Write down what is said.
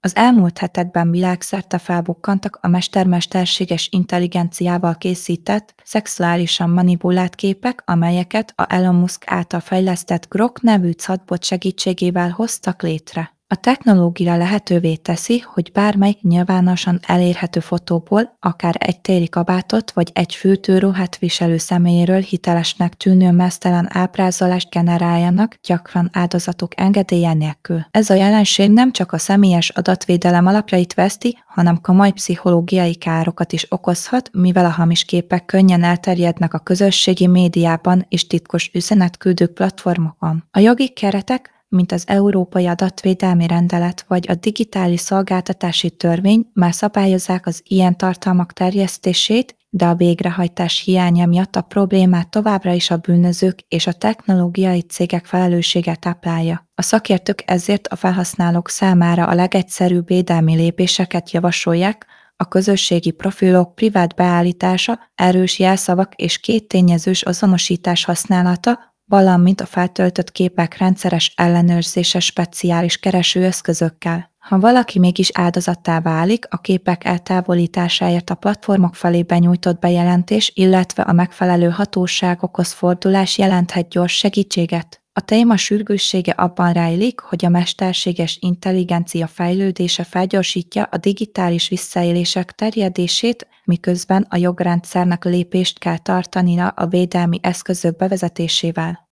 Az elmúlt hetekben világszerte felbukkantak a mesterséges intelligenciával készített, szexuálisan manipulált képek, amelyeket a Elon Musk által fejlesztett Grok nevű chatbot segítségével hoztak létre. A technológia lehetővé teszi, hogy bármelyik nyilvánosan elérhető fotóból, akár egy téli kabátot vagy egy fültőruhát viselő személyéről hitelesnek tűnő meztelen ábrázolást generáljanak, gyakran áldozatok engedélye nélkül. Ez a jelenség nem csak a személyes adatvédelem alapjait veszti, hanem komoly pszichológiai károkat is okozhat, mivel a hamis képek könnyen elterjednek a közösségi médiában és titkos üzenetküldő platformokon. A jogi keretek, mint az Európai Adatvédelmi Rendelet vagy a Digitális Szolgáltatási Törvény már szabályozzák az ilyen tartalmak terjesztését, de a végrehajtás hiánya miatt a problémát továbbra is a bűnözők és a technológiai cégek felelőssége táplálja. A szakértők ezért a felhasználók számára a legegyszerűbb védelmi lépéseket javasolják, a közösségi profilok privát beállítása, erős jelszavak és kéttényezős azonosítás használata, valamint a feltöltött képek rendszeres ellenőrzése speciális keresőeszközökkel. Ha valaki mégis áldozattá válik, a képek eltávolításáért a platformok felé benyújtott bejelentés, illetve a megfelelő hatóságokhoz fordulás jelenthet gyors segítséget. A téma sürgőssége abban rejlik, hogy a mesterséges intelligencia fejlődése felgyorsítja a digitális visszaélések terjedését, miközben a jogrendszernek lépést kell tartania a védelmi eszközök bevezetésével.